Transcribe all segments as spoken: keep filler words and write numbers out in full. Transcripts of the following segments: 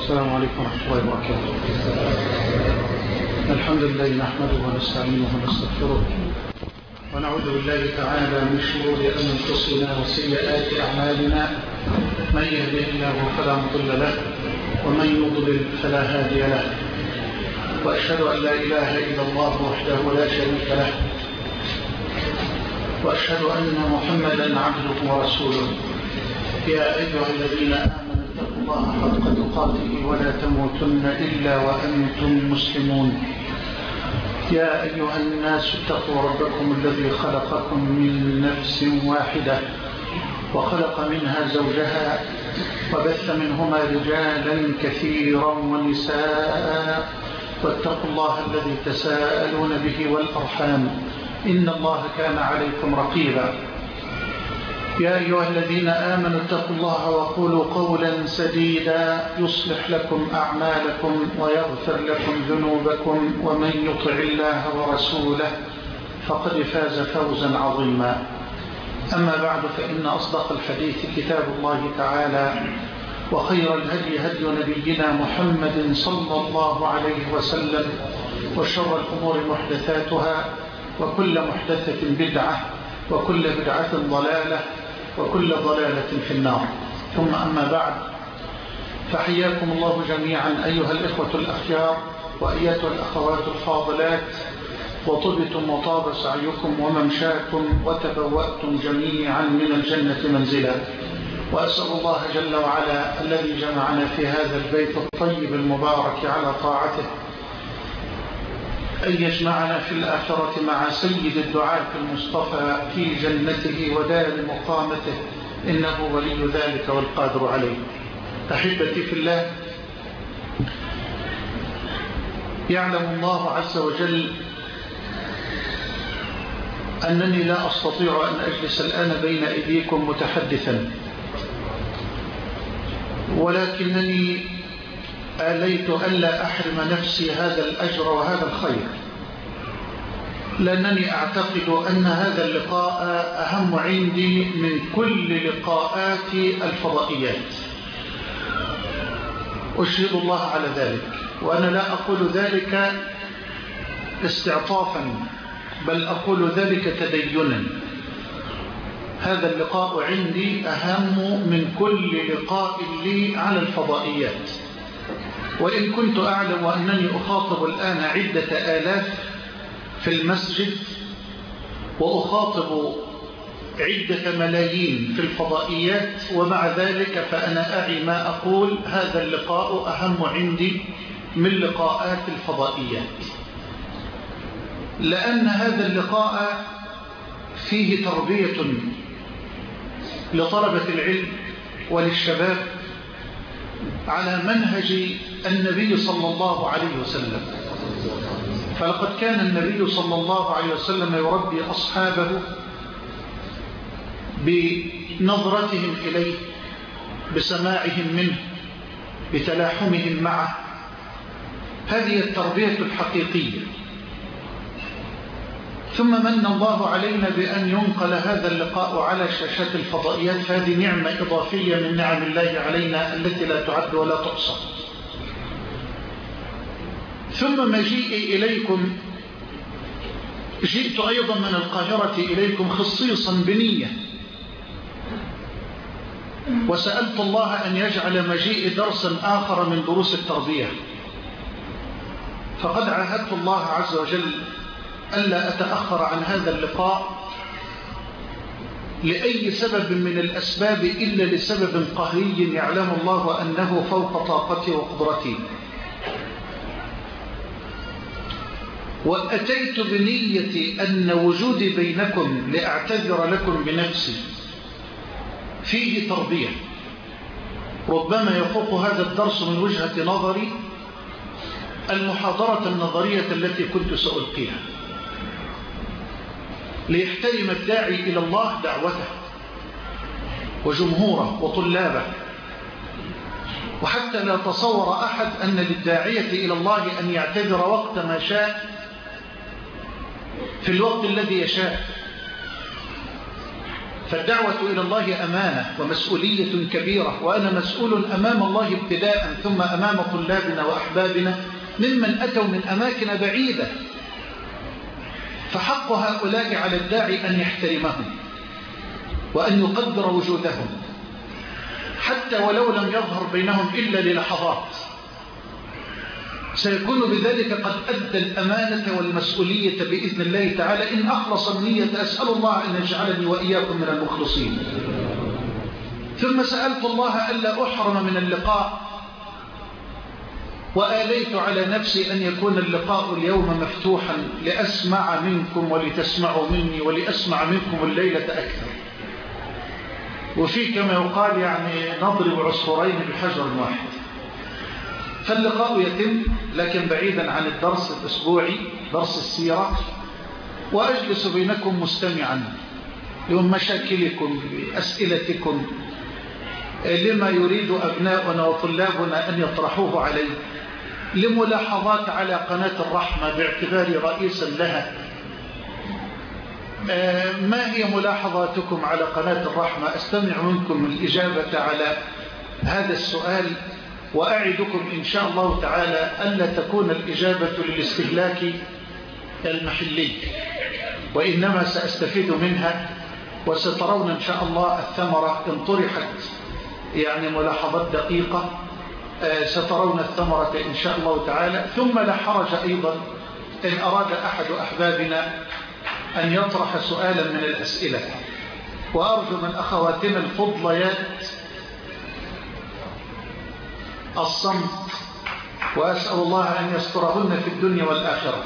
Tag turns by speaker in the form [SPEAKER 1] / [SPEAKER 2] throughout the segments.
[SPEAKER 1] السلام عليكم ورحمة الله وبركاته. الحمد لله نحمده ونستعينه ونستغفره ونعوذ بالله تعالى من شرور أنفسنا وسيئات أعمالنا، من يهده الله فلا مضل له ومن يضلل فلا هادي له، وأشهد أن لا إله إلا الله وحده لا شريك له، وأشهد أن محمدا عبده ورسوله. يا أيها الذين آمنوا اتقوا الله حق تقاته ولا تموتن إلا وأنتم مسلمون. يا أيها الناس اتقوا ربكم الذي خلقكم من نفس واحدة وخلق منها زوجها وبث منهما رجالا كثيرا ونساء، واتقوا الله الذي تساءلون به والأرحام إن الله كان عليكم رقيبا. يا أيها الذين آمنوا اتقوا الله وقولوا قولا سديدا يصلح لكم أعمالكم ويغفر لكم ذنوبكم، ومن يطع الله ورسوله فقد فاز فوزا عظيما. أما بعد، فإن أصدق الحديث كتاب الله تعالى، وخير الهدي هدي نبينا محمد صلى الله عليه وسلم، وشر الأمور محدثاتها، وكل محدثة بدعة، وكل بدعة ضلالة، وكل ضلالة في النار. ثم أما بعد، فحياكم الله جميعا أيها الإخوة الأخيار وأيتها الأخوات الفاضلات، وطبتم وطاب سعيكم وممشاكم وتبوأتم جميعا من الجنة منزلا. وأسأل الله جل وعلا الذي جمعنا في هذا البيت الطيب المبارك على طاعته أن يجمعنا في الآخرة مع سيد الدعاة المصطفى في جنته ودار مقامته، إنه ولي ذلك والقادر عليه. أحبتي في الله، يعلم الله عز وجل أنني لا أستطيع أن أجلس الآن بين أيديكم متحدثا، ولكنني آليت ألا أحرم نفسي هذا الأجر وهذا الخير، لأنني أعتقد أن هذا اللقاء أهم عندي من كل لقاءات الفضائيات. أشهد الله على ذلك، وأنا لا أقول ذلك استعطافا، بل أقول ذلك تدينا. هذا اللقاء عندي أهم من كل لقاء لي على الفضائيات، وإن كنت أعلم أنني أخاطب الآن عدة آلاف في المسجد، وأخاطب عدة ملايين في الفضائيات، ومع ذلك فأنا أعي ما أقول. هذا اللقاء أهم عندي من لقاءات الفضائيات، لأن هذا اللقاء فيه تربية لطلبة العلم وللشباب على منهج النبي صلى الله عليه وسلم. فلقد كان النبي صلى الله عليه وسلم يربي أصحابه بنظرتهم إليه، بسماعهم منه، بتلاحمهم معه. هذه التربية الحقيقية. ثم من الله علينا بأن ينقل هذا اللقاء على شاشات الفضائيات، فهذه نعمة إضافية من نعم الله علينا التي لا تعد ولا تحصى. ثم مجيئي إليكم، جئت أيضا من القاهرة إليكم خصيصا بنية، وسألت الله أن يجعل مجيئي درسا آخر من دروس التربية. فقد عاهدت الله عز وجل ألا أتأخر عن هذا اللقاء لأي سبب من الأسباب إلا لسبب قهري يعلم الله أنه فوق طاقتي وقدرتي. وأتيت بنية أن وجودي بينكم لأعتذر لكم بنفسي فيه تربية، ربما يفوق هذا الدرس من وجهة نظري المحاضرة النظرية التي كنت سألقيها، ليحترم الداعي إلى الله دعوته وجمهوره وطلابه، وحتى لا تصور أحد أن للداعية إلى الله أن يعتذر وقت ما شاء في الوقت الذي يشاء. فالدعوة إلى الله أمانة ومسؤولية كبيرة، وأنا مسؤول أمام الله ابتداء ثم أمام طلابنا وأحبابنا ممن أتوا من أماكن بعيدة. فحق هؤلاء على الداعي أن يحترمهم وأن يقدر وجودهم حتى ولو لم يظهر بينهم إلا للحظات، سيكون بذلك قد أدى الأمانة والمسؤولية بإذن الله تعالى إن أخلص النية. أسأل الله أن يجعلني وإياكم من المخلصين. ثم سألت الله ألا أحرم من اللقاء، وآليت على نفسي أن يكون اللقاء اليوم مفتوحا لأسمع منكم ولتسمعوا مني ولأسمع منكم الليلة أكثر. وفي كما يقال يعني نضرب عصفورين بحجر واحد. فاللقاء يتم لكن بعيدا عن الدرس الأسبوعي درس السيرة، وأجلس بينكم مستمعا لمشاكلكم لأسئلتكم لما يريد أبناؤنا وطلابنا أن يطرحوه عليه، لملاحظات على قناة الرحمة باعتباري رئيسا لها. ما هي ملاحظاتكم على قناة الرحمة؟ أستمع منكم الإجابة على هذا السؤال، وأعدكم إن شاء الله تعالى ألا تكون الإجابة للاستهلاك المحلي، وإنما سأستفيد منها، وسترون إن شاء الله الثمرة إن طرحت يعني ملاحظات دقيقة سترون الثمرة إن شاء الله تعالى. ثم لا حرج أيضا إن أراد أحد أحبابنا أن يطرح سؤالا من الأسئلة، وأرجو من أخواتنا الفضليات الصمت، وأسأل الله أن يسترهن في الدنيا والآخرة.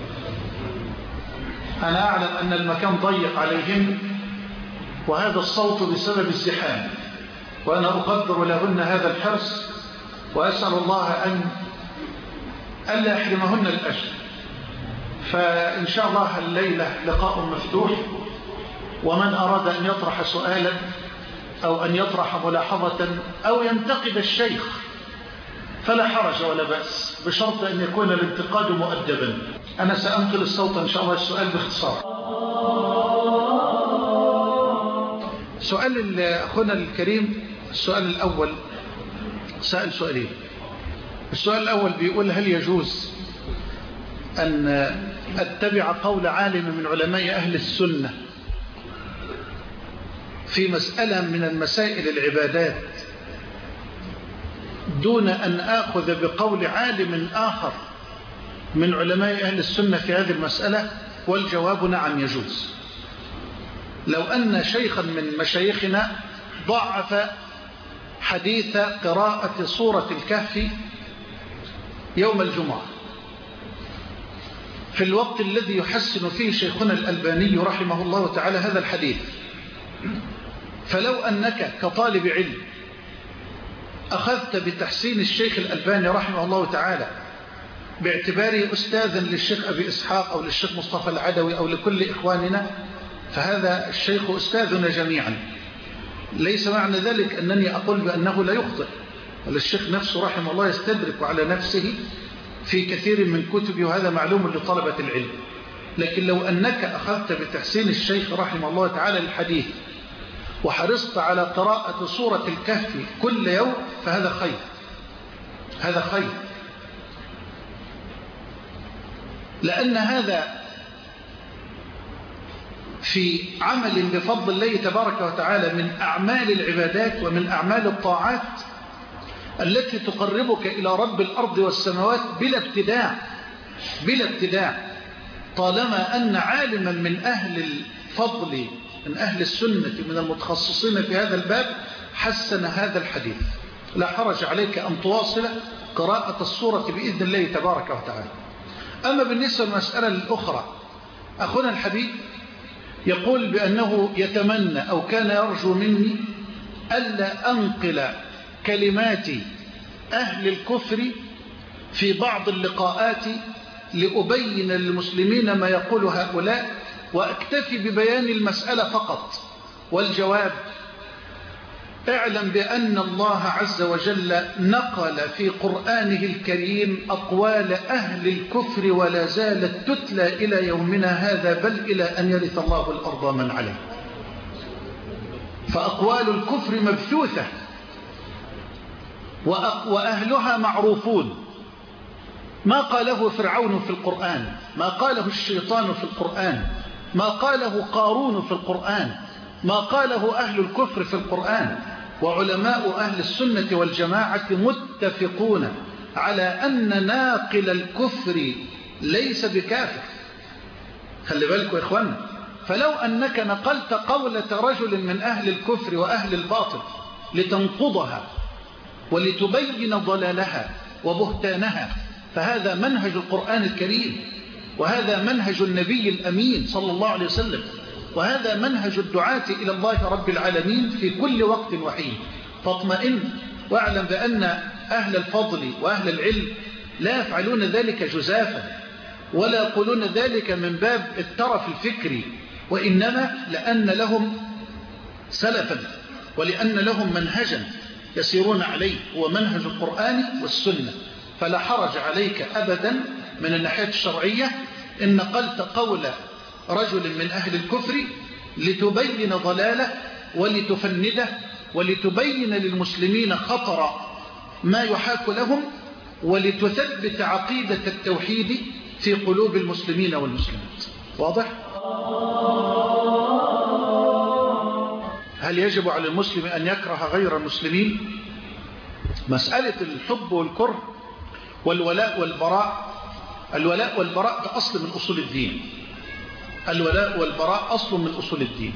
[SPEAKER 1] أنا أعلم أن المكان ضيق عليهم، وهذا الصوت بسبب الزحام، وأنا أقدر لهن هذا الحرص، وأسأل الله أن ألا يحرمهن الأجر. فإن شاء الله الليلة لقاء مفتوح، ومن أراد أن يطرح سؤالا أو أن يطرح ملاحظة أو ينتقد الشيخ فلا حرج ولا بأس، بشرط أن يكون الانتقاد مؤدبا. أنا سأنقل الصوت إن شاء الله السؤال باختصار. سؤال أخونا الكريم، السؤال الأول سأل سؤالين. السؤال الأول بيقول: هل يجوز أن أتبع قول عالم من علماء أهل السنة في مسألة من المسائل العبادات دون أن آخذ بقول عالم آخر من علماء أهل السنة في هذه المسألة؟ والجواب نعم يجوز. لو أن شيخا من مشايخنا ضعف حديث قراءة سورة الكهف يوم الجمعة في الوقت الذي يحسن فيه شيخنا الألباني رحمه الله تعالى هذا الحديث، فلو أنك كطالب علم أخذت بتحسين الشيخ الألباني رحمه الله تعالى باعتباره أستاذا للشيخ أبي إسحاق أو للشيخ مصطفى العدوي أو لكل إخواننا، فهذا الشيخ أستاذنا جميعا. ليس معنى ذلك أنني أقول بأنه لا يخطئ، الشيخ نفسه رحمه الله يستدرك على نفسه في كثير من كتبه، وهذا معلوم لطلبة العلم. لكن لو أنك أخذت بتحسين الشيخ رحمه الله تعالى الحديث وحرصت على قراءة سورة الكهف كل يوم فهذا خير، هذا خير، لأن هذا في عمل بفضل الله تبارك وتعالى من أعمال العبادات ومن أعمال الطاعات التي تقربك إلى رب الأرض والسماوات بلا ابتداع، بلا ابتداع، طالما أن عالما من أهل الفضل من أهل السنة من المتخصصين في هذا الباب حسن هذا الحديث. لا حرج عليك أن تواصل قراءة السورة بإذن الله تبارك وتعالى. أما بالنسبة للمسألة الأخرى، أخونا الحبيب يقول بأنه يتمنى أو كان يرجو مني ألا أنقل كلمات أهل الكفر في بعض اللقاءات لأبين للمسلمين ما يقول هؤلاء، وأكتفي ببيان المسألة فقط. والجواب: اعلم بأن الله عز وجل نقل في قرآنه الكريم أقوال أهل الكفر ولا زالت تتلى إلى يومنا هذا، بل إلى أن يرث الله الأرض من عليه. فأقوال الكفر مبثوثة وأهلها معروفون. ما قاله فرعون في القرآن، ما قاله الشيطان في القرآن، ما قاله قارون في القرآن، ما قاله أهل الكفر في القرآن. وعلماء أهل السنة والجماعة متفقون على أن ناقل الكفر ليس بكافر. خلي بالكم يا إخوان، فلو أنك نقلت قولة رجل من أهل الكفر وأهل الباطل لتنقضها ولتبين ضلالها وبهتانها، فهذا منهج القرآن الكريم، وهذا منهج النبي الأمين صلى الله عليه وسلم، وهذا منهج الدعاة إلى الله رب العالمين في كل وقت وحين. فاطمئن واعلم بأن أهل الفضل وأهل العلم لا يفعلون ذلك جزافا، ولا يقولون ذلك من باب الترف الفكري، وإنما لأن لهم سلفا ولأن لهم منهجا يسيرون عليه، هو منهج القرآن والسنة. فلا حرج عليك أبدا من الناحية الشرعية إن نقلت قول رجل من أهل الكفر لتبين ضلاله ولتفنده ولتبين للمسلمين خطر ما يحاك لهم، ولتثبت عقيدة التوحيد في قلوب المسلمين والمسلمات. واضح؟ هل يجب على المسلم أن يكره غير المسلمين؟ مسألة الحب والكره والولاء والبراء، الولاء والبراء ده أصل من أصول الدين. الولاء والبراء أصل من أصول الدين،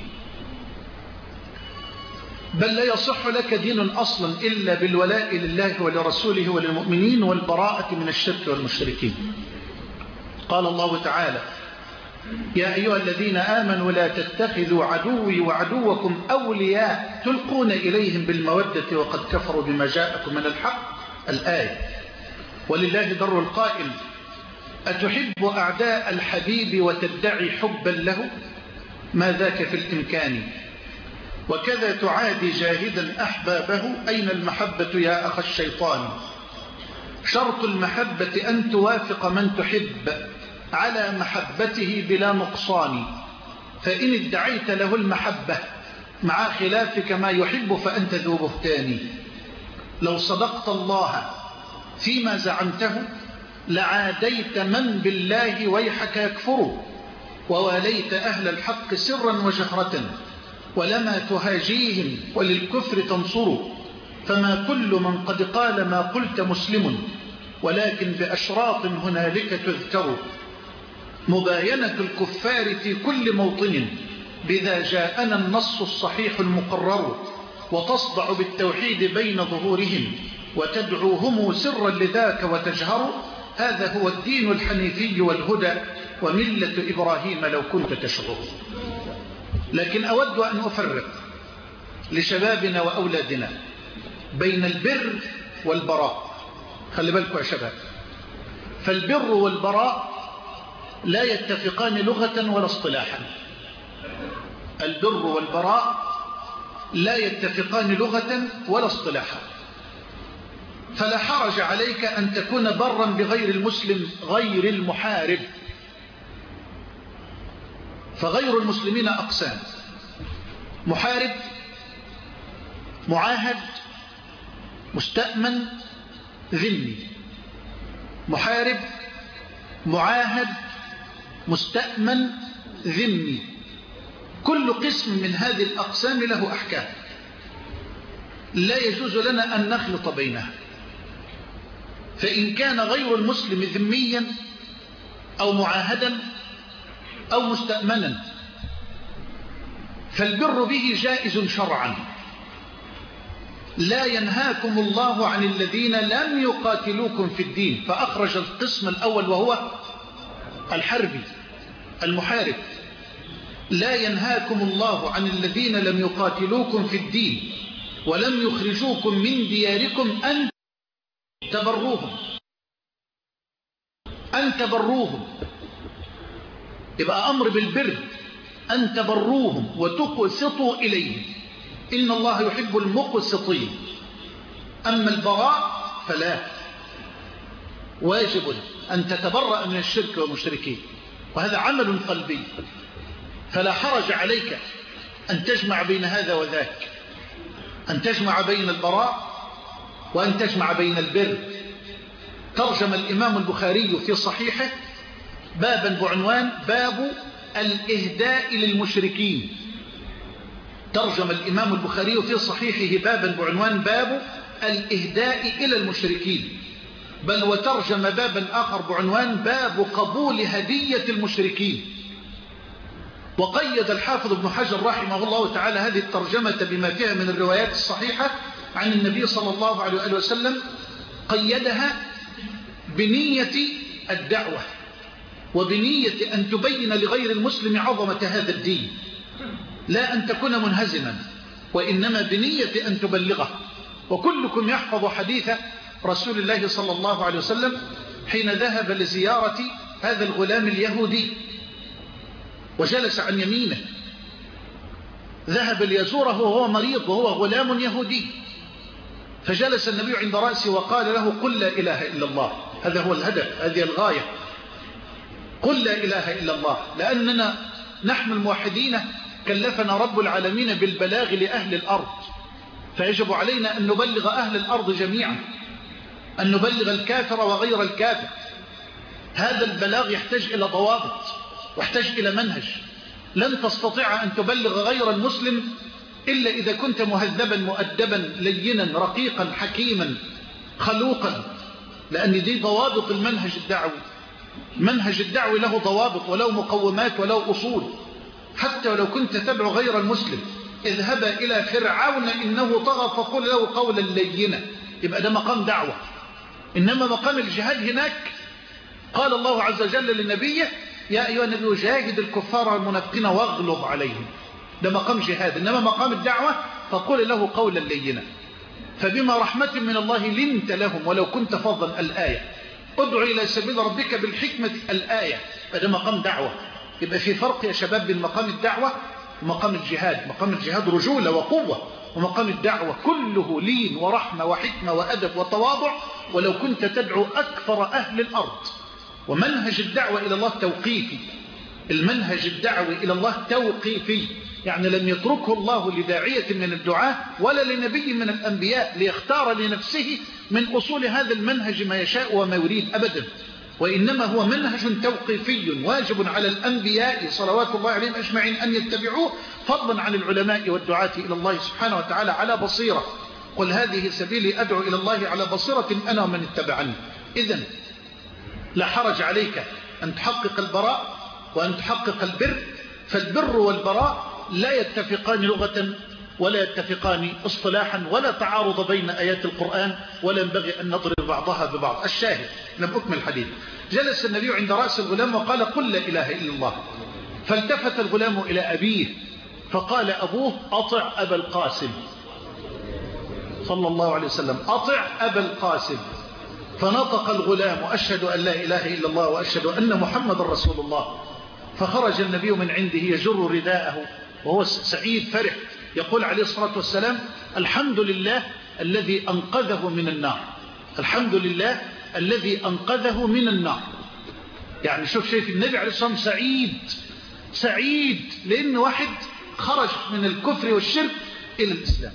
[SPEAKER 1] بل لا يصح لك دين أصلا إلا بالولاء لله ولرسوله وللمؤمنين والبراءة من الشرك والمشركين. قال الله تعالى: يا أيها الذين آمنوا لا تتخذوا عدوي وعدوكم أولياء تلقون إليهم بالمودة وقد كفروا بما جاءكم من الحق. الآية. ولله در القائل: أتحب أعداء الحبيب وتدعي حبا له؟ ما ذاك في الإمكان. وكذا تعادي جاهدا أحبابه. أين المحبة يا أخ الشيطان؟ شرط المحبة أن توافق من تحب على محبته بلا نقصان، فإن ادعيت له المحبة مع خلافك ما يحب فأنت ذو بهتان. لو صدقت الله فيما زعمته لعاديت من بالله ويحك يكفر، وواليت أهل الحق سرا وجهرة، ولما تهاجيهم وللكفر تنصر. فما كل من قد قال ما قلت مسلم، ولكن بأشراط هنالك تذكر. مباينة الكفار في كل موطن بذا جاءنا النص الصحيح المقرر، وتصدع بالتوحيد بين ظهورهم وتدعوهم سرا لذاك وتجهر. هذا هو الدين الحنيفي والهدى وملة إبراهيم لو كنت تشعر. لكن أود أن أفرق لشبابنا وأولادنا بين البر والبراء. خلي بالكم يا شباب، فالبر والبراء لا يتفقان لغة ولا اصطلاحا. البر والبراء لا يتفقان لغة ولا اصطلاحا. فلا حرج عليك أن تكون برا بغير المسلم غير المحارب. فغير المسلمين أقسام: محارب، معاهد، مستأمن، ذمي. محارب، معاهد، مستأمن، ذمي. كل قسم من هذه الأقسام له أحكام، لا يجوز لنا أن نخلط بينها. فإن كان غير المسلم ذميا أو معاهدا أو مستأمنا فالبر به جائز شرعا. لا ينهاكم الله عن الذين لم يقاتلوكم في الدين، فأخرج القسم الأول وهو الحربي المحارب. لا ينهاكم الله عن الذين لم يقاتلوكم في الدين ولم يخرجوكم من دياركم أن تبروهم أن تبروهم يبقى أمر بالبر، أن تبروهم وتقسطوا إليهم، إن الله يحب المقسطين. أما البراء فلا، واجب أن تتبرأ من الشرك والمشركين، وهذا عمل قلبي. فلا حرج عليك أن تجمع بين هذا وذاك، أن تجمع بين البراء وأن تجمع بين البر. ترجم الإمام البخاري في صحيحه بابا بعنوان باب الإهداء للمشركين. ترجم الإمام البخاري في صحيحه بابا بعنوان باب الإهداء إلى المشركين، بل وترجم بابا آخر بعنوان باب قبول هدية المشركين. وقيد الحافظ ابن حجر رحمه الله تعالى هذه الترجمة بما فيها من الروايات الصحيحة عن النبي صلى الله عليه وسلم، قيدها بنية الدعوة وبنية أن تبين لغير المسلم عظمة هذا الدين، لا أن تكون منهزما، وإنما بنية أن تبلغه. وكلكم يحفظ حديث رسول الله صلى الله عليه وسلم حين ذهب لزيارة هذا الغلام اليهودي وجلس عن يمينه، ذهب ليزوره وهو مريض وهو غلام يهودي، فجلس النبي عند رأسه وقال له قل لا إله إلا الله. هذا هو الهدف، هذه الغاية، قل لا إله إلا الله، لأننا نحن الموحدين كلفنا رب العالمين بالبلاغ لأهل الأرض، فيجب علينا أن نبلغ أهل الأرض جميعا، أن نبلغ الكافر وغير الكافر. هذا البلاغ يحتاج إلى ضوابط ويحتاج إلى منهج. لن تستطيع أن تبلغ غير المسلم إلا إذا كنت مهذبا مؤدبا لينا رقيقا حكيما خلوقا، لأن دي ضوابط المنهج الدعوي. منهج الدعوي له ضوابط وله مقومات وله أصول. حتى ولو كنت تدعو غير المسلم، اذهب إلى فرعون إنه طغى فقل له قولا لينا، يبقى ده مقام دعوة. إنما مقام الجهاد هناك قال الله عز وجل لنبيه يا أيها النبي جاهد الكفار والمنافقين واغلظ عليهم، ده مقام جهاد. إنما مقام الدعوة فقل له قولا لينا. فبما رحمة من الله لنت لهم ولو كنت فظا الآية، ادعو إلى سبيل ربك بالحكمة الآية، فده مقام دعوة. يبقى في فرق يا شباب بين مقام الدعوة ومقام الجهاد. مقام الجهاد رجولة وقوة، ومقام الدعوة كله لين ورحمة وحكمة وأدب وتواضع ولو كنت تدعو أكثر أهل الأرض. ومنهج الدعوة إلى الله توقيفي، المنهج الدعوي إلى الله توقيفي، يعني لم يتركه الله لداعية من الدعاء ولا لنبي من الأنبياء ليختار لنفسه من أصول هذا المنهج ما يشاء وما يريد أبدا، وإنما هو منهج توقيفي واجب على الأنبياء صلوات الله عليهم أجمعين أن يتبعوه، فضلا عن العلماء والدعاة إلى الله سبحانه وتعالى على بصيرة. قل هذه سبيلي أدعو إلى الله على بصيرة أنا ومن اتبعني. إذن لا حرج عليك أن تحقق البراء وأن تحقق البر، فالبر والبراء لا يتفقان لغة ولا يتفقان اصطلاحا ولا تعارض بين آيات القرآن، ولا ينبغي أن نضرب بعضها ببعض. الشاهد لم أكمل الحديث. جلس النبي عند رأس الغلام وقال قل لا إله إلا الله. فالتفت الغلام إلى أبيه فقال أبوه أطع أبا القاسم صلى الله عليه وسلم، أطع أبا القاسم. فنطق الغلام أشهد أن لا إله إلا الله وأشهد أن محمد رسول الله. فخرج النبي من عنده يجر رداءه وهو سعيد فرح، يقول عليه الصلاة والسلام الحمد لله الذي أنقذه من النار، الحمد لله الذي أنقذه من النار. يعني شوف شايف النبي عليه الصلاة والسلام سعيد سعيد لأن واحد خرج من الكفر والشرك إلى الإسلام.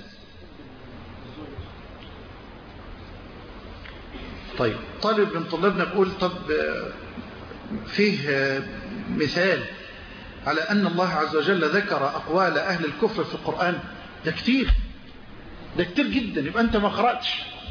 [SPEAKER 1] طيب طالب من طلابنا بيقول طب فيه مثال على أن الله عز وجل ذكر أقوال أهل الكفر في القرآن؟ ده كتير، ده كتير جدا. يبقى أنت ما قرأتش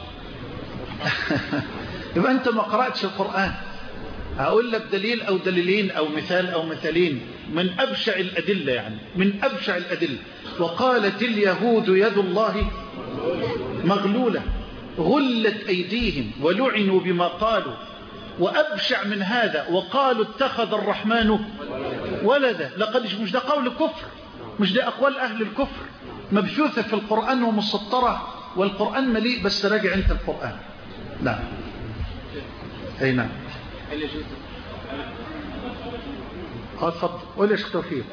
[SPEAKER 1] يبقى أنت ما قرأتش القرآن. هقول لك دليل أو دليلين أو مثال أو مثالين من أبشع الأدلة، يعني من أبشع الأدلة. وقالت اليهود يد الله مغلولة غلت أيديهم ولعنوا بما قالوا. وأبشع من هذا وقالوا اتخذ الرحمن ولدا. لقد مش ده قول كفر، مش ده أقوال أهل الكفر مبثوثة في القرآن ومسطرة، والقرآن مليء. بس راجع أنت القرآن. نعم أي نعم. اتفضل قول يا شيخ توفيق.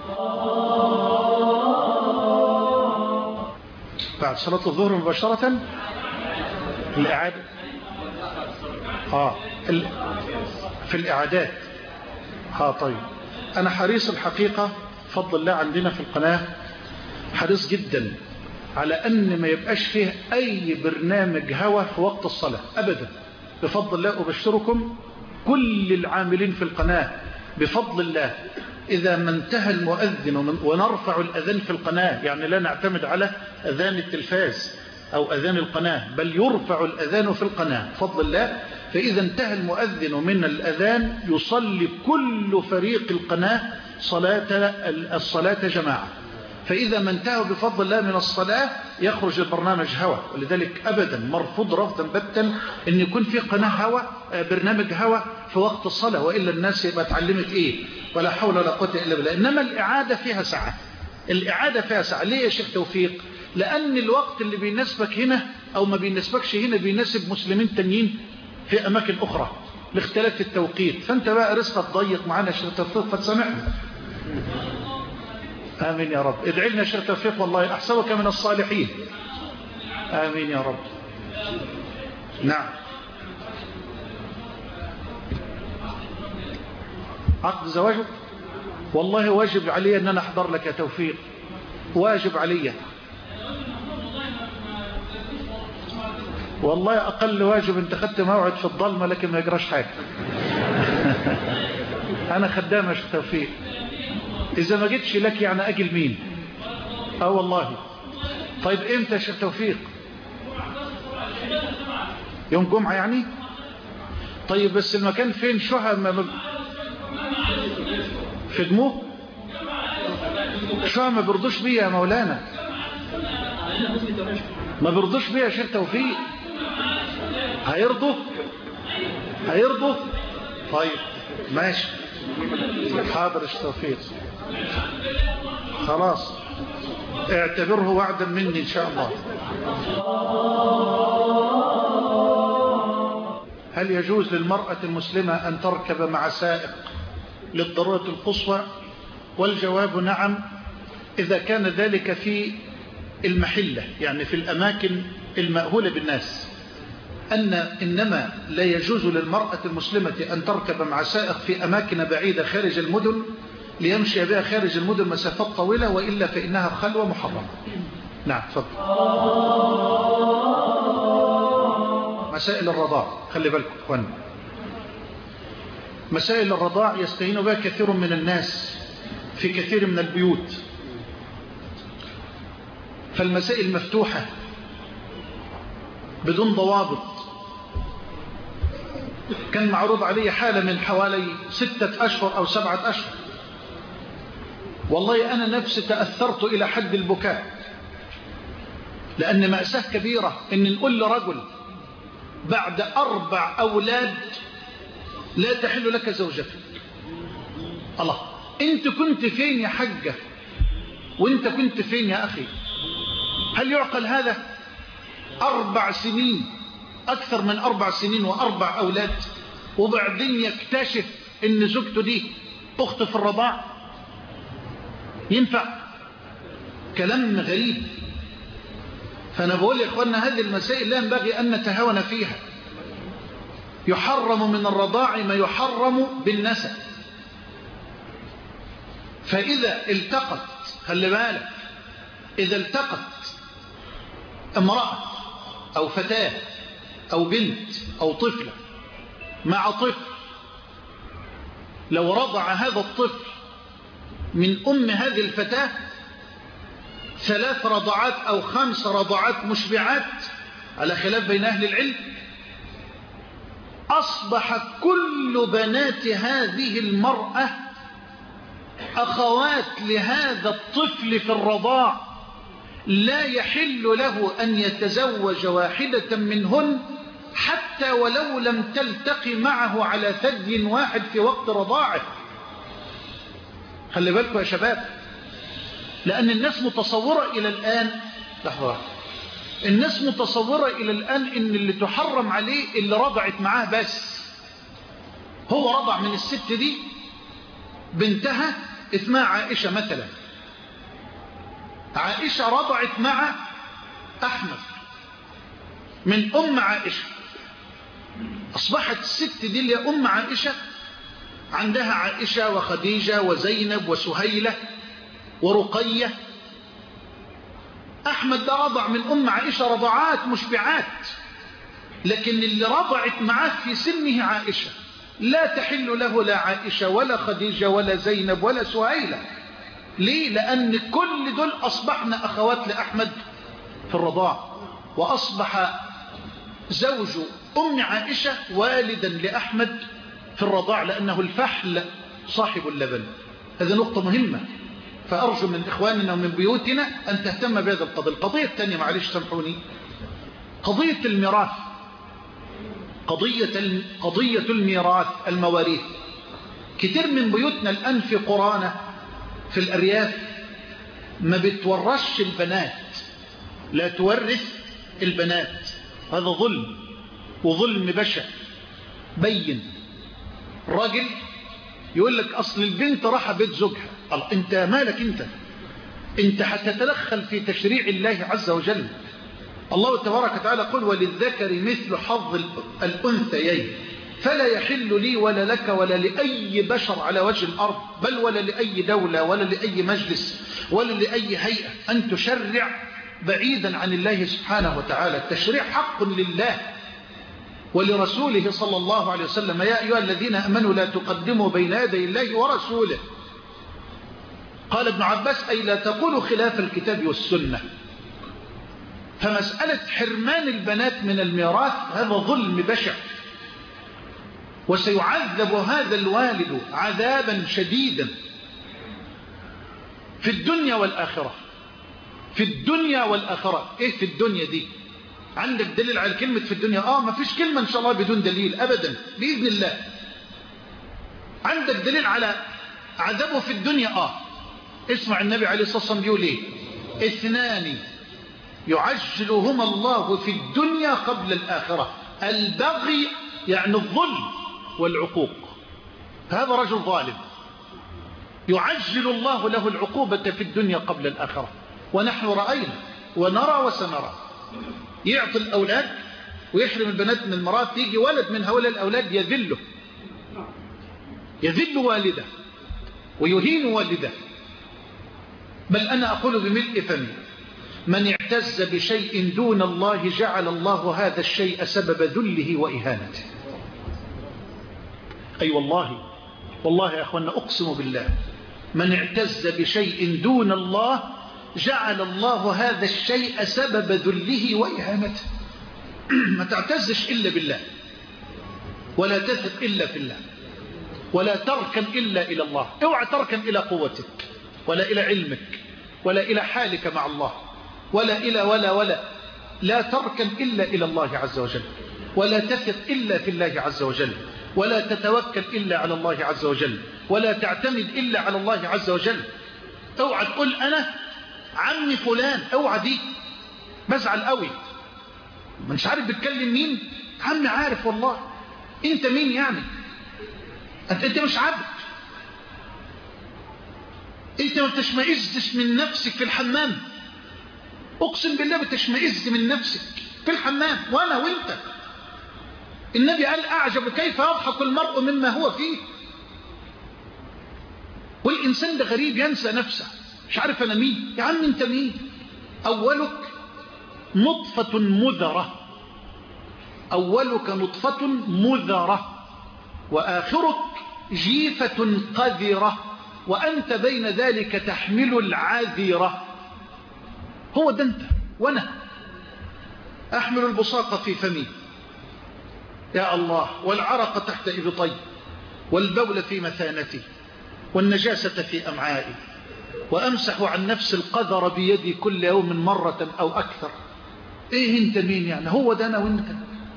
[SPEAKER 1] بعد صلاة الظهر مباشرة الإعادة. آه في الإعادات. ها طيب أنا حريص الحقيقة فضل الله عندنا في القناة حريص جدا على أن ما يبقاش فيه أي برنامج هوى في وقت الصلاة أبدا بفضل الله. أبشركم كل العاملين في القناة بفضل الله إذا ما انتهى المؤذن ونرفع الأذان في القناة، يعني لا نعتمد على أذان التلفاز أو أذان القناة، بل يرفع الأذان في القناة بفضل الله. فإذا انتهى المؤذن من الأذان يصلي كل فريق القناة صلاة الصلاة جماعة. فإذا ما انتهوا بفضل الله من الصلاة يخرج البرنامج هوى. ولذلك أبدا مرفوض رفضا بتا أن يكون في قناة هوى برنامج هوى في وقت الصلاة، وإلا الناس يبقى اتعلمت إيه ولا حول ولا قوة إلا بالله. إنما الإعادة فيها ساعة، الإعادة فيها ساعة. ليه يا شيخ توفيق؟ لأن الوقت اللي بيناسبك هنا أو ما بيناسبكش هنا بيناسب مسلمين تانيين في أماكن أخرى لاختلاف التوقيت. فأنت بقى رزقك ضيق معانا يا شيخ توفيق فتسامحنا. آمين يا رب. ادعي لنا يا شيخ توفيق والله أحسبك من الصالحين. آمين يا رب. نعم. عقد زواجه والله واجب علي أن أنا أحضر لك يا توفيق، واجب علي والله. أقل واجب أنت خدت موعد في الظلمة لكن ما يجراش حاجة. أنا خدام يا شيخ توفيق، إذا ما جيتش لك يعني أجل مين؟ آه والله. طيب إمتى يا شيخ توفيق؟ يوم جمعة يعني؟ طيب بس المكان فين؟ شوها ما في دموه شوها ما برضوش بيه يا مولانا، ما برضوش بيه يا شيخ توفيق. هيرضوا هيرضوا طيب ماشي حاضر يا شيخ توفيق، خلاص اعتبره وعدا مني إن شاء الله. هل يجوز للمرأة المسلمة أن تركب مع سائق للضرورة القصوى؟ والجواب نعم، إذا كان ذلك في المحلة يعني في الأماكن المأهولة بالناس. أن إنما لا يجوز للمرأة المسلمة أن تركب مع سائق في أماكن بعيدة خارج المدن ليمشي بها خارج المدن مسافات طويلة، وإلا فإنها خلوة محرمة. نعم تفضل. مسائل الرضاع خلي بالكم اخوانا، مسائل الرضاع يستهين بها كثير من الناس في كثير من البيوت، فالمسائل مفتوحة بدون ضوابط. كان معروض علي حالة من حوالي ستة أشهر أو سبعة أشهر، والله أنا نفسي تأثرت إلى حد البكاء، لأن مأساة كبيرة إن نقول لرجل بعد أربع أولاد لا تحل لك زوجتك. الله، أنت كنت فين يا حجة وأنت كنت فين يا أخي؟ هل يعقل هذا؟ أربع سنين، أكثر من أربع سنين وأربع أولاد، وبعدين يكتشف إن زوجته دي أخت في الرضاع؟ ينفع؟ كلام غريب. فأنا بقول يا إخواننا هذه المسائل لا ينبغي أن نتهاون فيها. يحرم من الرضاع ما يحرم بالنسب. فإذا التقت، خلي بالك، إذا التقت امرأة أو فتاة أو بنت أو طفلة مع طفل، لو رضع هذا الطفل من أم هذه الفتاة ثلاث رضعات أو خمس رضعات مشبعات على خلاف بين أهل العلم، أصبح كل بنات هذه المرأة أخوات لهذا الطفل في الرضاع، لا يحل له أن يتزوج واحدة منهن حتى ولو لم تلتقي معه على ثدي واحد في وقت رضاعه. خلي بالكم يا شباب، لأن الناس متصورة إلى الآن، لحظة، الناس متصورة إلى الآن إن اللي تحرم عليه اللي رضعت معاه بس. هو رضع من الست دي بنتها اسمها عائشة مثلا، عائشة رضعت مع أحمد من أم عائشة، أصبحت الست دي اللي أم عائشة عندها عائشة وخديجة وزينب وسهيلة ورقية أحمد ده رضع من أم عائشة رضعات مشبعات، لكن اللي رضعت معاه في سنه عائشة، لا تحل له لا عائشة ولا خديجة ولا زينب ولا سهيلة. ليه؟ لأن كل دول أصبحنا أخوات لأحمد في الرضاع، وأصبح زوج أم عائشة والدا لأحمد في الرضاع، لأنه الفحل صاحب اللبن. هذه نقطة مهمة، فأرجو من إخواننا ومن بيوتنا أن تهتم بهذا القضية. القضية الثانية، معلش سامحوني، قضية الميراث، قضية قضية الميراث، المواريث. كتير من بيوتنا الآن في قرانا في الأرياف ما بتورثش البنات، لا تورث البنات. هذا ظلم، وظلم بشع بين. الراجل يقول لك أصل البنت راح بيت زوجها. الله، أنت مالك؟ أنت أنت هتتدخل في تشريع الله عز وجل. الله تبارك وتعالى قل وللذكر مثل حظ الأنثيين فلا يحل لي ولا لك ولا لأي بشر على وجه الأرض، بل ولا لأي دولة ولا لأي مجلس ولا لأي هيئة أن تشرع بعيدا عن الله سبحانه وتعالى. التشريع حق لله ولرسوله صلى الله عليه وسلم. يا أيها الذين أمنوا لا تقدموا بين يدي الله ورسوله. قال ابن عباس أي لا تقولوا خلاف الكتاب والسنة. فمسألة حرمان البنات من الميراث هذا ظلم بشع، وسيعذب هذا الوالد عذابا شديدا في الدنيا والآخرة. في الدنيا والآخرة. إيه في الدنيا دي؟ عندك دليل على كلمة في الدنيا؟ آه ما فيش كلمة إن شاء الله بدون دليل أبدا بإذن الله. عندك دليل على عذابه في الدنيا؟ آه اسمع النبي عليه الصلاة والسلام بيقول إيه: اثنان يعجلهما الله في الدنيا قبل الآخرة، البغي يعني الظلم والعقوق. هذا رجل ظالم يعجل الله له العقوبة في الدنيا قبل الآخرة، ونحن رأينا ونرى وسنرى. يعطي الأولاد ويحرم البنات من المرات، يجي ولد من هؤلاء الأولاد يذله يذل والده ويهين والده. بل أنا أقول بملء فمي: من اعتز بشيء دون الله جعل الله هذا الشيء سبب ذله وإهانته. أي أيوة والله والله يا أخوانا أقسم بالله، من اعتز بشيء دون الله جعل الله هذا الشيء سبب ذله وإهانته. ما تعتزش إلا بالله، ولا تثق إلا في الله، ولا تركن إلا إلى الله. اوعى تركن إلى قوتك ولا إلى علمك ولا إلى حالك مع الله ولا إلى ولا ولا لا تركن إلا إلى الله عز وجل، ولا تثق إلا في الله عز وجل، ولا تتوكل إلا على الله عز وجل، ولا تعتمد إلا على الله عز وجل. اوعى تقول أنا عمي فلان، اوعى دي، بزعل قوي. مش عارف بتكلم مين؟ عمي عارف والله. انت مين يعني؟ انت, انت مش عبد. انت ما بتشمئزش من نفسك في الحمام. اقسم بالله بتشمئز من نفسك في الحمام، وانا وانت. النبي قال: اعجب كيف يضحك المرء مما هو فيه. والانسان ده غريب ينسى نفسه، مش عارف انا مين. يا عم انت مين؟ اولك نطفة مذرة، اولك نطفة مذرة، واخرك جيفة قذرة، وانت بين ذلك تحمل العاذرة. هو ده انت وانا. احمل البصاق في فمي يا الله، والعرق تحت ابطي، والبول في مثانتي، والنجاسة في امعائي، وامسح عن نفس القذر بيدي كل يوم مرة او اكثر. ايه انت مين يعني؟ هو ده انا وانت.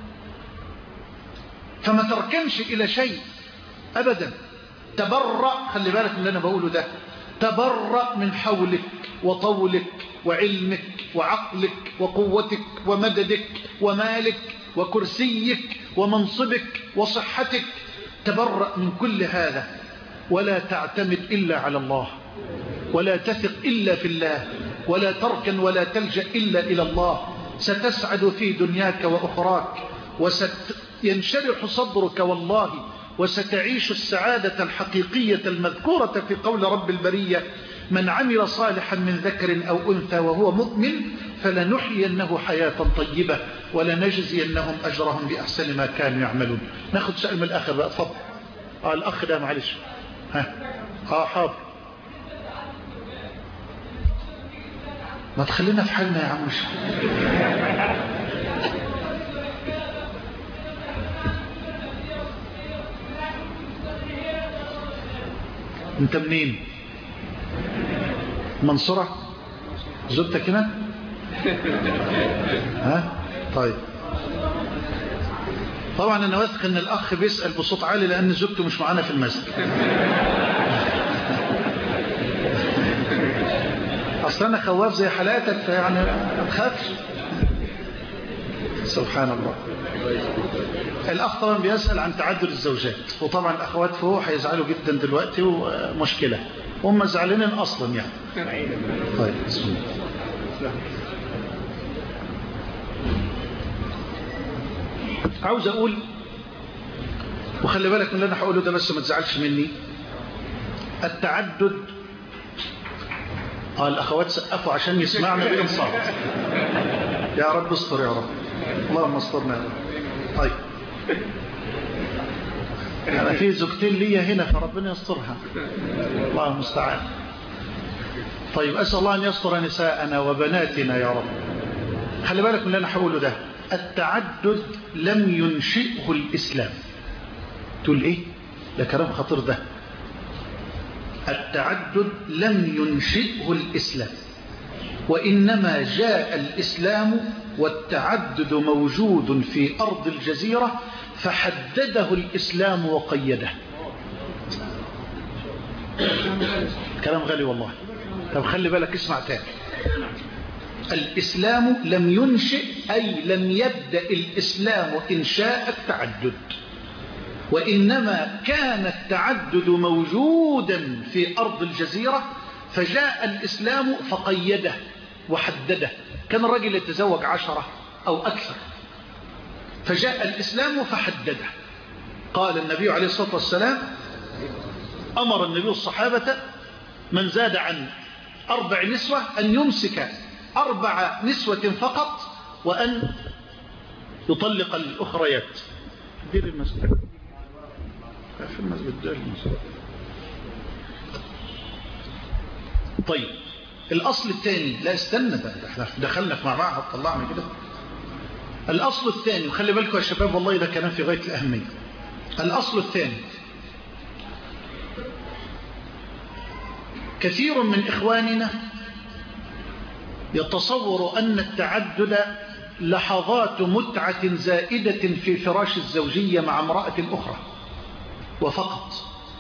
[SPEAKER 1] فما تركنش الى شيء ابدا. تبرأ، خلي بالك من اللي انا بقوله ده، تبرأ من حولك وطولك وعلمك وعقلك وقوتك ومددك ومالك وكرسيك ومنصبك وصحتك. تبرأ من كل هذا، ولا تعتمد إلا على الله، ولا تثق إلا في الله، ولا تركن ولا تلجأ إلا إلى الله. ستسعد في دنياك وأخراك، وسينشرح صدرك والله، وستعيش السعادة الحقيقية المذكورة في قول رب البرية: من عمل صالحا من ذكر أو أنثى وهو مؤمن فلنحيينه حياة طيبة ولنجزينهم أجرهم بأحسن ما كانوا يعملون. ناخد سؤال من الآخر بقى. تفضل. آه الأخ ده معلش. ها آه حاضر. ما تخلينا في حالنا يا عم. مش انت منين؟ منصورة؟ زوجتك هنا؟ ها؟ طيب. طبعا انا واثق ان الاخ بيسأل بصوت عالي لان زوجته مش معانا في المسجد. اصلا انا خواف زي حالاتك فيعني ما تخافش. سبحان الله. الاخ طبعا بيسأل عن تعدد الزوجات، وطبعا الاخوات فوق هيزعلوا جدا دلوقتي ومشكلة، هم زعلانين اصلا يعني. طيب بسم الله. عاوز اقول، وخلي بالك من اللي انا هقوله ده بس ما تزعلش مني، التعدد اه الاخوات سقفوا عشان يسمعنا بالانصات. يا رب استر يا رب، اللهم استرنا يا رب. طيب انا في زوجتين ليا هنا فربنا يسترها، الله المستعان. طيب اسال الله ان يستر نساءنا وبناتنا يا رب. خلي بالك من اللي انا هقوله ده، التعدد لم ينشئه الاسلام. تقول ايه؟ ده كلام خطير ده. التعدد لم ينشئه الاسلام، وانما جاء الاسلام والتعدد موجود في ارض الجزيرة فحدده الاسلام وقيده. كلام غالي والله. طب خلي بالك اسمع تاني. الإسلام لم ينشئ أي لم يبدأ الإسلام إنشاء التعدد، وإنما كان التعدد موجودا في أرض الجزيرة فجاء الإسلام فقيده وحدده. كان الرجل يتزوج عشرة أو أكثر، فجاء الإسلام فحدده. قال النبي عليه الصلاة والسلام، أمر النبي الصحابة من زاد عن أربع نسوة أن يمسك أربع نسوة فقط وأن يطلق الأخريات. دير المسجد في المسجد دير المسجد. طيب الأصل الثاني، لا استنى بقى، احنا دخلنا في معها طلعنا كده. الأصل الثاني، وخلي بالكم يا شباب والله ده كلام في غاية الأهمية. الأصل الثاني، كثير من إخواننا يتصور أن التعدد لحظات متعة زائدة في فراش الزوجية مع امرأة أخرى وفقط.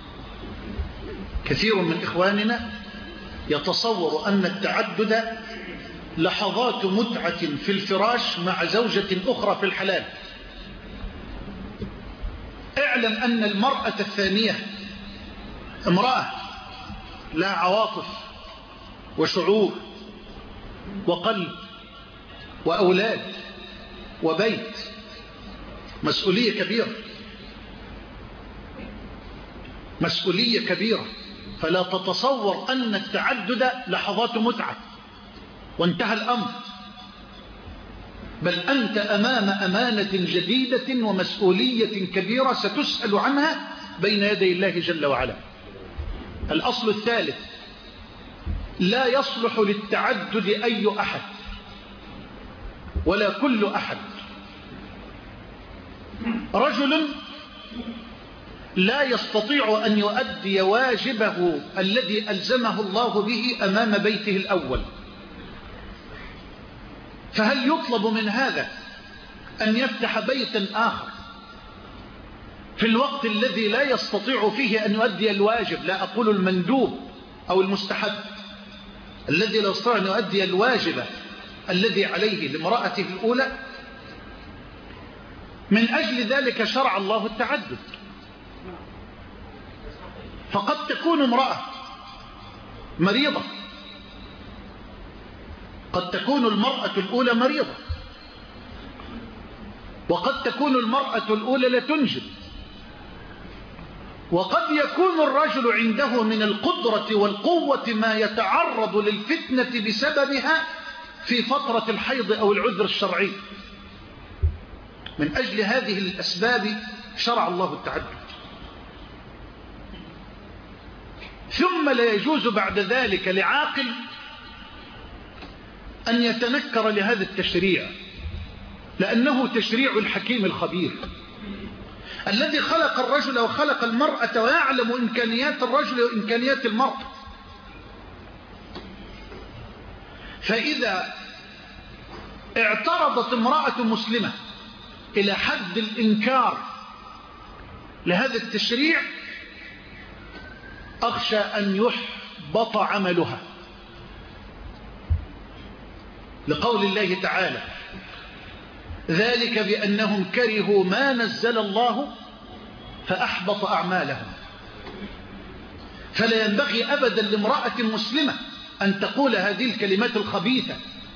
[SPEAKER 1] كثير من إخواننا يتصور أن التعدد لحظات متعة في الفراش مع زوجة أخرى في الحلال. اعلم أن المرأة الثانية امرأة لها عواطف وشعور وقلب وأولاد وبيت، مسؤولية كبيرة، مسؤولية كبيرة. فلا تتصور أن التعدد لحظات متعة وانتهى الأمر، بل أنت أمام أمانة جديدة ومسؤولية كبيرة ستسأل عنها بين يدي الله جل وعلا. الأصل الثالث، لا يصلح للتعدد أي أحد ولا كل أحد. رجل لا يستطيع أن يؤدي واجبه الذي ألزمه الله به أمام بيته الأول، فهل يطلب من هذا أن يفتح بيتا آخر في الوقت الذي لا يستطيع فيه أن يؤدي الواجب؟ لا أقول المندوب أو المستحب، الذي لا يستطيع أن يؤدي الواجب الذي عليه لامرأته الأولى. من أجل ذلك شرع الله التعدد. فقد تكون امرأة مريضة، قد تكون المرأة الأولى مريضة، وقد تكون المرأة الأولى لا تنجب، وقد يكون الرجل عنده من القدرة والقوة ما يتعرض للفتنة بسببها في فترة الحيض أو العذر الشرعي. من أجل هذه الأسباب شرع الله التعدد. ثم لا يجوز بعد ذلك لعاقل أن يتنكر لهذا التشريع، لأنه تشريع الحكيم الخبير الذي خلق الرجل وخلق المرأة ويعلم إمكانيات الرجل وإمكانيات المرأة. فإذا اعترضت امرأة مسلمة إلى حد الإنكار لهذا التشريع أخشى أن يحبط عملها، لقول الله تعالى: ذلك بأنهم كرهوا ما نزل الله فأحبط أعمالهم. فلا ينبغي أبدا لامرأة مسلمة أن تقول هذه الكلمات الخبيثة: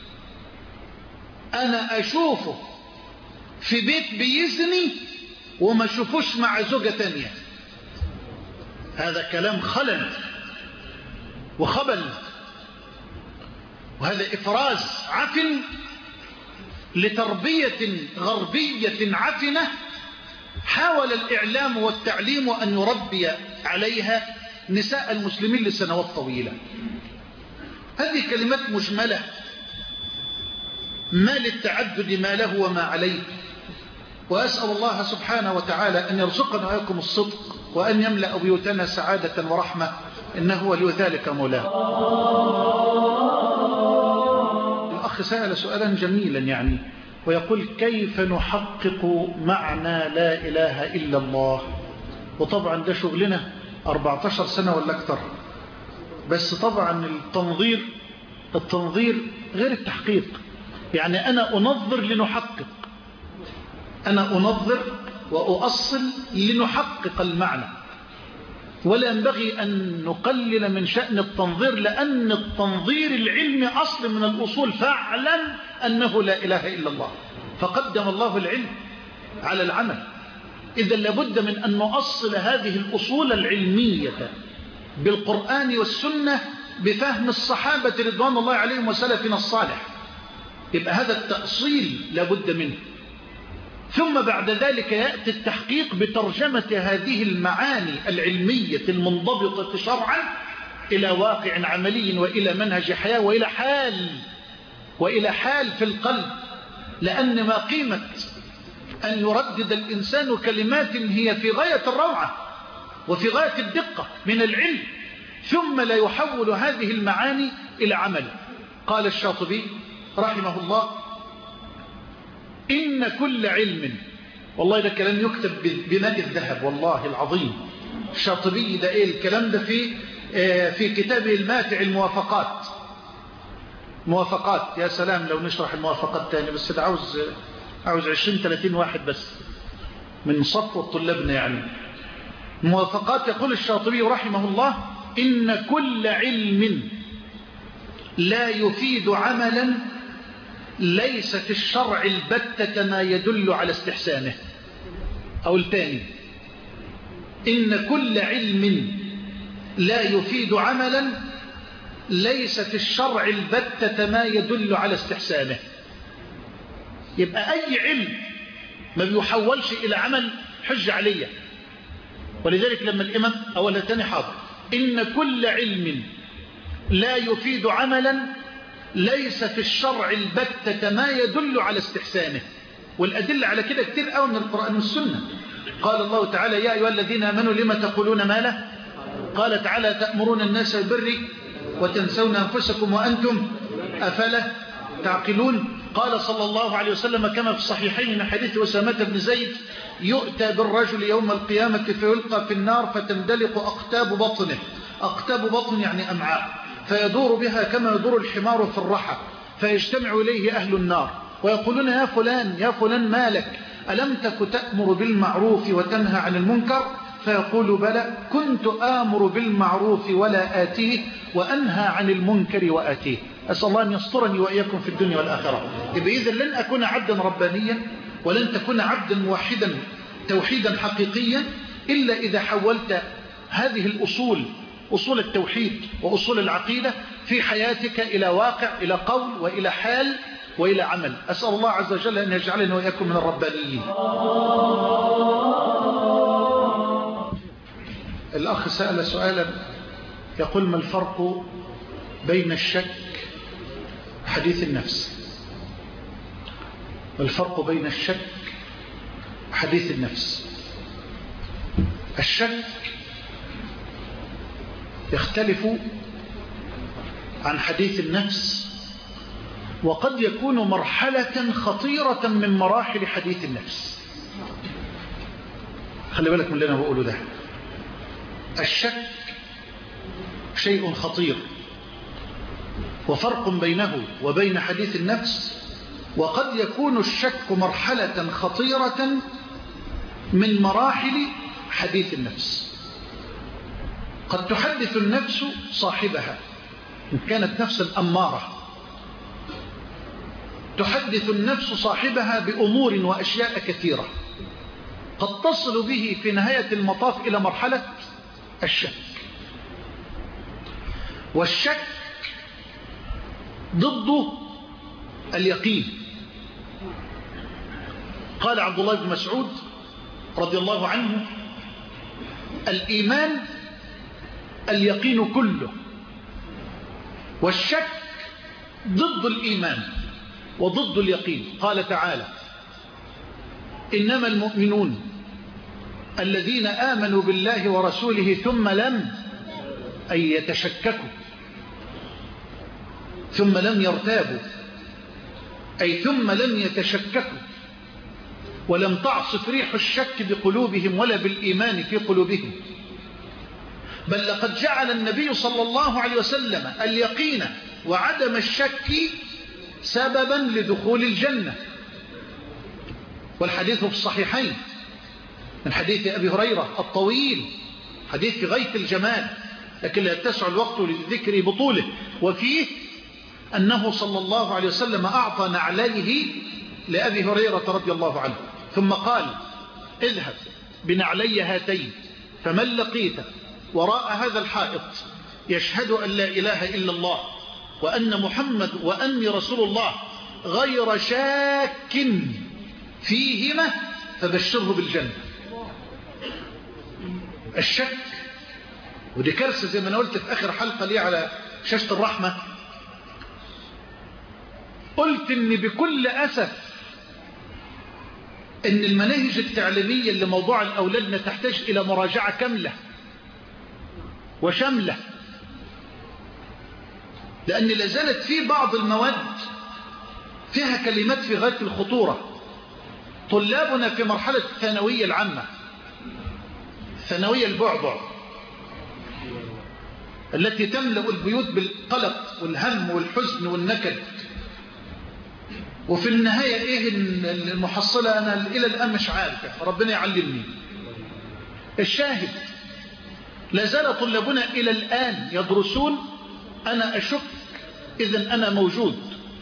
[SPEAKER 1] أنا أشوفه في بيت بيزني وما شوفوش مع زوجة تانية. هذا كلام خلل وخبل، وهذا إفراز عفن لتربية غربية عفنة حاول الإعلام والتعليم أن يربي عليها نساء المسلمين لسنوات طويلة. هذه كلمات مجملة، ما للتعدد ما له وما عليه. وأسأل الله سبحانه وتعالى أن يرزقنا وإياكم الصدق، وأن يملأ بيوتنا سعادة ورحمة، إنه ولي ذلك مولاه. الأخ سأل سؤالا جميلا يعني، ويقول: كيف نحقق معنى لا إله إلا الله؟ وطبعا ده شغلنا أربعة عشر سنة ولا أكثر، بس طبعا التنظير التنظير غير التحقيق. يعني أنا أنظر لنحقق، أنا أنظر وأؤصل لنحقق المعنى، ولا ينبغي أن نقلل من شأن التنظير، لأن التنظير العلمي أصل من الأصول. فاعلم أنه لا إله إلا الله، فقدم الله العلم على العمل. إذا لابد من أن نؤصل هذه الأصول العلمية بالقرآن والسنة بفهم الصحابة رضوان الله عليهم وسلفنا الصالح. يبقى هذا التأصيل لابد منه. ثم بعد ذلك يأتي التحقيق بترجمة هذه المعاني العلمية المنضبطة شرعا إلى واقع عملي وإلى منهج حياة وإلى حال وإلى حال في القلب. لأن ما قيمة أن يردد الإنسان كلمات هي في غاية الروعة وفي غاية الدقة من العلم، ثم لا يحول هذه المعاني إلى عمل. قال الشاطبي رحمه الله: إن كل علم، والله ده كلام يكتب بماء الذهب والله العظيم. الشاطبي ده إيه الكلام ده؟ في في كتابه الماتع الموافقات. موافقات، يا سلام لو نشرح الموافقات تاني، بس ده عاوز عاوز عشرين ثلاثين واحد بس من صفوة طلابنا. يعني موافقات، يقول الشاطبي رحمه الله: إن كل علم لا يفيد عملا ليس في الشرع البتة ما يدل على استحسانه. أو الثاني: إن كل علم لا يفيد عملا ليس في الشرع البتة ما يدل على استحسانه. يبقى أي علم ما بيحولش إلى عمل حج عليه. ولذلك لما الإمام أولا تاني حاضر: إن كل علم لا يفيد عملا ليس في الشرع البتة ما يدل على استحسانه. والأدلة على كده كتير قوي من القرآن والسنة. قال الله تعالى: يا أيها الذين آمنوا لما تقولون ما له. قال تعالى: تأمرون الناس بالبر وتنسون أنفسكم وأنتم أفلا تعقلون. قال صلى الله عليه وسلم كما في الصحيحين من حديث أسامة بن زيد: يؤتى بالرجل يوم القيامة فيلقى في النار فتندلق أقتاب بطنه. أقتاب بطن يعني أمعاء، فيدور بها كما يدور الحمار في الرحى، فيجتمع إليه أهل النار ويقولون: يا فلان يا فلان مالك، ألم تك تأمر بالمعروف وتنهى عن المنكر؟ فيقول: بلى، كنت آمر بالمعروف ولا آتيه وأنهى عن المنكر وآتيه. أسأل الله أن يسترني وإياكم في الدنيا والآخرة. إذا لن أكون عبدا ربانيا ولن تكون عبدا موحدا توحيدا حقيقيا إلا إذا حولت هذه الأصول، أصول التوحيد وأصول العقيدة، في حياتك إلى واقع، إلى قول وإلى حال وإلى عمل. أسأل الله عز وجل أن يجعلنا وإياكم من الربانيين. الأخ سأل سؤالا يقول: ما الفرق بين الشك وحديث النفس؟ ما الفرق بين الشك وحديث النفس؟ الشك يختلف عن حديث النفس، وقد يكون مرحلة خطيرة من مراحل حديث النفس. خلي بالك من اللي أنا بقوله ده. الشك شيء خطير، وفرق بينه وبين حديث النفس، وقد يكون الشك مرحلة خطيرة من مراحل حديث النفس. قد تحدث النفس صاحبها إن كانت نفسا أمارة، تحدث النفس صاحبها بأمور وأشياء كثيرة قد تصل به في نهاية المطاف إلى مرحلة الشك. والشك ضد اليقين. قال عبد الله بن مسعود رضي الله عنه: الإيمان اليقين كله، والشك ضد الإيمان وضد اليقين. قال تعالى: إنما المؤمنون الذين آمنوا بالله ورسوله ثم لم أي يتشككوا، ثم لم يرتابوا، أي ثم لم يتشككوا، ولم تعصف ريح الشك بقلوبهم ولا بالإيمان في قلوبهم، بل لقد جعل النبي صلى الله عليه وسلم اليقين وعدم الشك سببا لدخول الجنة. والحديث في الصحيحين من حديث أبي هريرة الطويل، حديث في غاية الجمال، لكن لا يتسع الوقت لذكر بطوله، وفيه أنه صلى الله عليه وسلم أعطى نعليه لأبي هريرة رضي الله عنه، ثم قال: اذهب بنعلي هاتين، فمن لقيت وراء هذا الحائط يشهد أن لا إله إلا الله وأن محمد وأني رسول الله غير شاك فيهما فبشره بالجنة. الشك، ودي كارثة زي ما أنا قلت في آخر حلقة لي على شاشة الرحمة، قلت إن بكل أسف إن المناهج التعليمية اللي موضوع الأولاد تحتاج إلى مراجعة كاملة وشاملة، لأن لازالت في بعض المواد فيها كلمات في غاية الخطورة. طلابنا في مرحلة الثانوية العامة، الثانوية البعبع التي تملأ البيوت بالقلق والهم والحزن والنكد، وفي النهاية إيه المحصلة؟ أنا إلى الآن مش عارف، ربنا يعلمني. الشاهد، لازال طلابنا إلى الآن يدرسون أنا أشك إذن أنا موجود.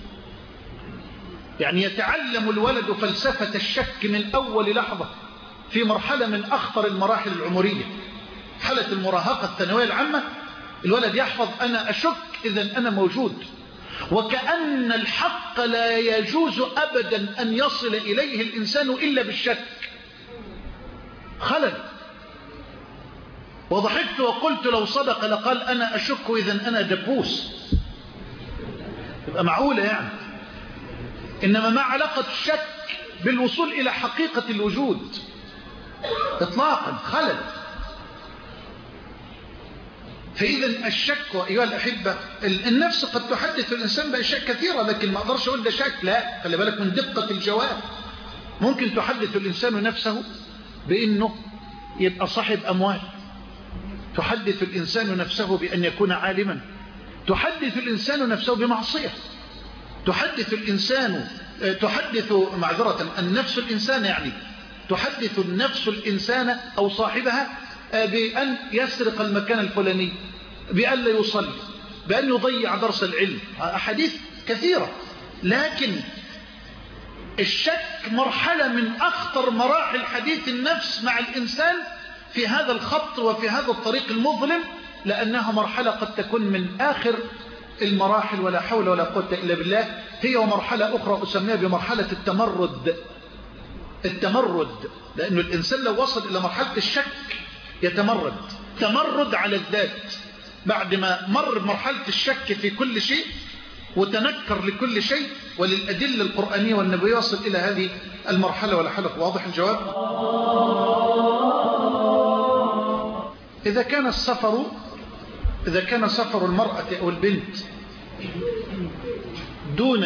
[SPEAKER 1] يعني يتعلم الولد فلسفة الشك من أول لحظة في مرحلة من أخطر المراحل العمرية، حالة المراهقة الثانوية العامة. الولد يحفظ أنا أشك إذن أنا موجود، وكأن الحق لا يجوز أبدا أن يصل إليه الإنسان إلا بالشك. خلل. وضحكت وقلت لو صدق لقال أنا أشك إذن أنا دبوس، يبقى معقولة يعني. إنما ما علاقة الشك بالوصول إلى حقيقة الوجود إطلاقا؟ خلل. فإذا الشك أيها الأحبة، النفس قد تحدث الإنسان بأشياء كثيرة، لكن ما أقدرش أقول ده شك. لا، خلي بالك من دقة الجواب. ممكن تحدث الإنسان نفسه بأنه يبقى صاحب أموال، تحدث الإنسان نفسه بأن يكون عالما، تحدث الإنسان نفسه بمعصية، تحدث الإنسان تحدث معذرة النفس الإنسان يعني تحدث النفس الإنسان أو صاحبها بأن يسرق المكان الفلاني، بأن لا يصلي، بأن يضيع درس العلم، أحاديث كثيرة. لكن الشك مرحلة من أخطر مراحل حديث النفس مع الإنسان في هذا الخط وفي هذا الطريق المظلم، لأنها مرحلة قد تكون من آخر المراحل، ولا حول ولا قوة إلا بالله. هي ومرحلة أخرى أسميها بمرحلة التمرد. التمرد لأنه الإنسان لو وصل إلى مرحلة الشك يتمرد، تمرد على الذات بعد ما مر بمرحلة الشك في كل شيء وتنكر لكل شيء وللأدلة القرآنية والنبوية، يصل إلى هذه المرحلة ولا حلق. واضح الجواب؟ إذا كان السفر إذا كان سفر المرأة أو البنت دون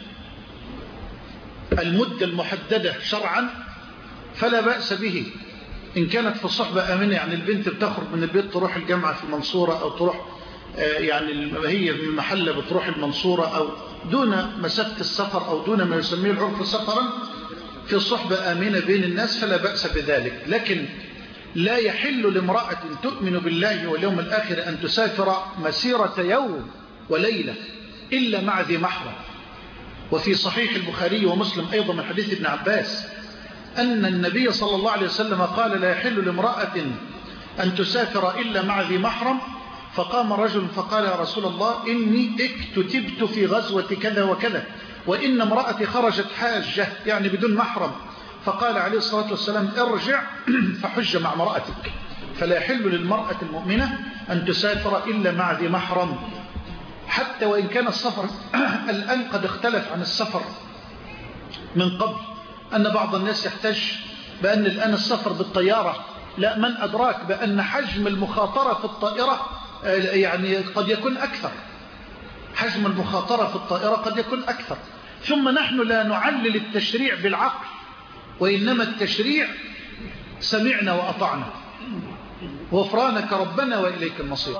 [SPEAKER 1] المدة المحددة شرعا فلا بأس به إن كانت في الصحبة آمنة. يعني البنت بتخرج من البيت تروح الجامعة في المنصورة، أو تروح يعني هي من محلة بتروح المنصورة، أو دون مسافة السفر أو دون ما يسميه العرف سفرا، في صحبة آمنة بين الناس فلا بأس بذلك. لكن لا يحل لامرأة تؤمن بالله واليوم الآخر أن تسافر مسيرة يوم وليلة إلا مع ذي محرم. وفي صحيح البخاري ومسلم أيضا من حديث ابن عباس أن النبي صلى الله عليه وسلم قال: لا يحل لامرأة أن تسافر إلا مع ذي محرم. فقام رجل فقال: يا رسول الله، إني اكتتبت في غزوة كذا وكذا، وإن امرأتي خرجت حاجة يعني بدون محرم. فقال عليه الصلاة والسلام: ارجع فحج مع امرأتك. فلا يحل للمرأة المؤمنة أن تسافر إلا مع ذي محرم، حتى وإن كان السفر الآن قد اختلف عن السفر من قبل، أن بعض الناس يحتج بأن الآن السفر بالطيارة، لا، من أدراك بأن حجم المخاطرة في الطائرة يعني قد يكون أكثر. حجم المخاطرة في الطائرة قد يكون أكثر. ثم نحن لا نعلل التشريع بالعقل، وإنما التشريع سمعنا وأطعنا، غفرانك ربنا وإليك المصير.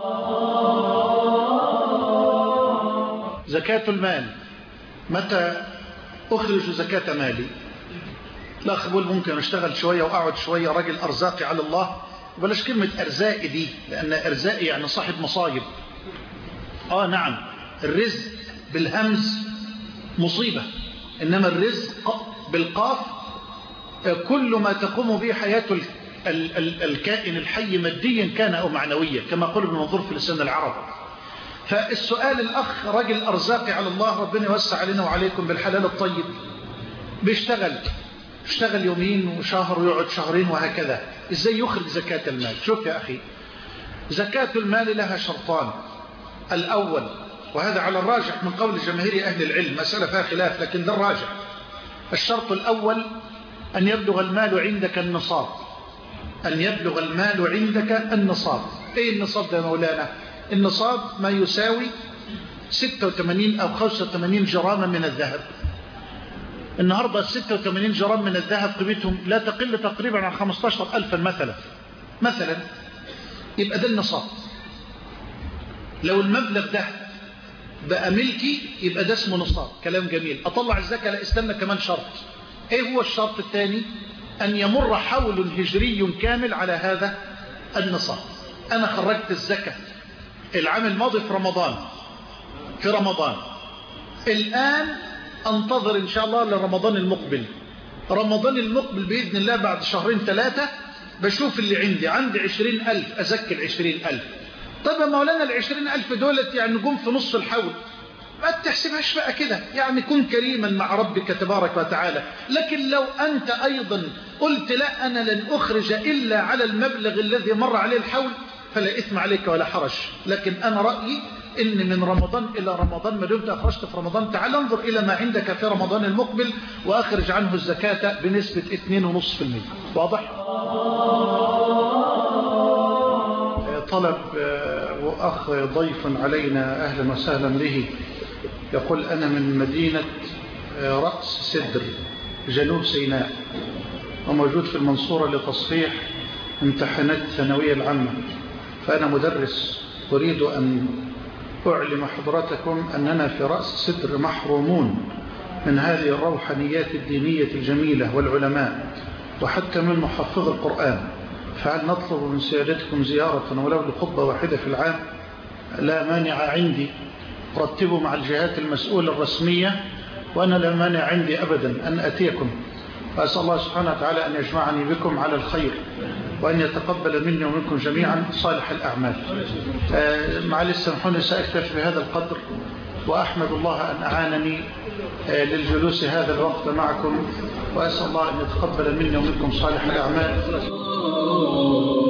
[SPEAKER 1] زكاة المال، متى أخرج زكاة مالي؟ لا خبول، ممكن أشتغل شوية وأقعد شوية، راجل أرزاقي على الله. بلاش كلمة أرزاقي دي، لأن أرزاقي يعني صاحب مصايب. آه نعم، الرزق بالهمز مصيبة، إنما الرزق بالقاف كل ما تقوم به حياة ال ال الكائن الحي ماديا كان أو معنويا، كما قال ابن منظور في لسان العرب. فالسؤال الأخ راجل أرزاقي على الله، ربنا يوسع علينا وعليكم بالحلال الطيب، بيشتغل اشتغل يومين وشهر ويقعد شهرين وهكذا، ازاي يخرج زكاة المال؟ شوف يا أخي، زكاة المال لها شرطان. الأول، وهذا على الراجح من قول جماهير أهل العلم، مسألة فيها خلاف لكن ده الراجح، الشرط الأول أن يبلغ المال عندك النصاب. أن يبلغ المال عندك النصاب. إيه النصاب ده يا مولانا؟ النصاب ما يساوي ستة وثمانين أو خمسة وثمانين جراما من الذهب. النهاردة ستة وثمانين جرام من الذهب قيمتهم لا تقل تقريبا عن خمسة عشر ألفا مثلا مثلا يبقى ده النصاب. لو المبلغ ده بقى ملكي يبقى ده اسمه نصاب. كلام جميل. أطلع الزكاة؟ لا، استنى كمان شرط. ايه هو الشرط الثاني؟ أن يمر حول هجري كامل على هذا النصاب. أنا خرجت الزكاة العام الماضي في رمضان في رمضان الآن أنتظر إن شاء الله لرمضان المقبل. رمضان المقبل بإذن الله بعد شهرين ثلاثة بشوف اللي عندي عندي عشرين ألف، أزكي العشرين ألف. طيب يا مولانا العشرين ألف دولت يعني نقوم في نص الحول، ما تحسبهاش بقى كده، يعني كن كريما مع ربك تبارك وتعالى. لكن لو أنت أيضا قلت لا أنا لن أخرج إلا على المبلغ الذي مر عليه الحول فلا إثم عليك ولا حرج. لكن أنا رأيي إن من رمضان إلى رمضان ما دمت أخرجت في رمضان تعال انظر إلى ما عندك في رمضان المقبل وأخرج عنه الزكاة بنسبة اثنين فاصلة خمسة بالمئة. واضح؟ طلب وأخ ضيف علينا أهلا وسهلا به، يقول أنا من مدينة رأس سدر جنوب سيناء وموجود في المنصورة لتصحيح امتحانات الثانوية العامة، فأنا مدرس أريد أن أعلم حضراتكم أننا في رأس سدر محرومون من هذه الروحانيات الدينية الجميلة والعلماء وحتى من محفظ القرآن، فهل نطلب من سيادتكم زيارة ولو لخطبة واحدة في العام؟ لا مانع عندي، رتبوا مع الجهات المسؤولة الرسمية وأنا لا مانع عندي أبدا أن أتيكم، وأسأل الله سبحانه وتعالى أن يجمعني بكم على الخير وأن يتقبل مني ومنكم جميعا صالح الأعمال. معلش سامحوني سأكتفي بهذا القدر، وأحمد الله أن أعانني للجلوس هذا الوقت معكم، وأسأل الله أن يتقبل مني ومنكم صالح الأعمال.